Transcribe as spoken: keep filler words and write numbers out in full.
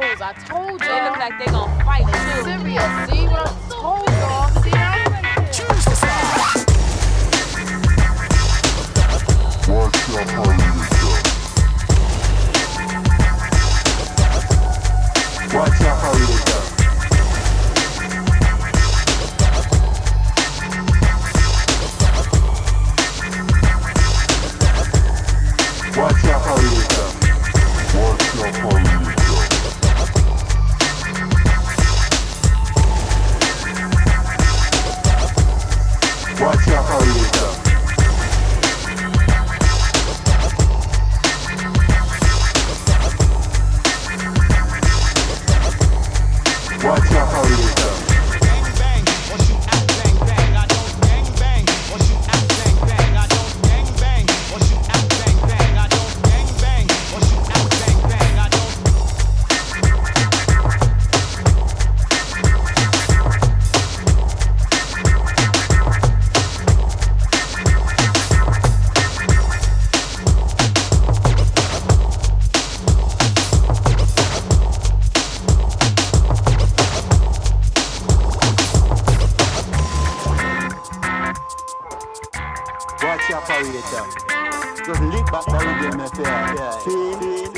clothes. I told y'all. They look like they gonna fight too. Serious. See what I told y'all? See how? Choose the side. Watch your hurry yourself. Watch your hurry yourself. Watch your hurry yourself. Watch your hurry yourself. Watch your hurry yourself. Watch your hurry yourself. Bang bang, or shoot at bang bang. I don't bang bang, or shoot at bang bang. I don't bang bang, or shoot at bang bang. I don't bang bang, or shoot at bang bang. I don't. Watch your operator. Just lick back the rhythm, me feel. Yeah. Feel.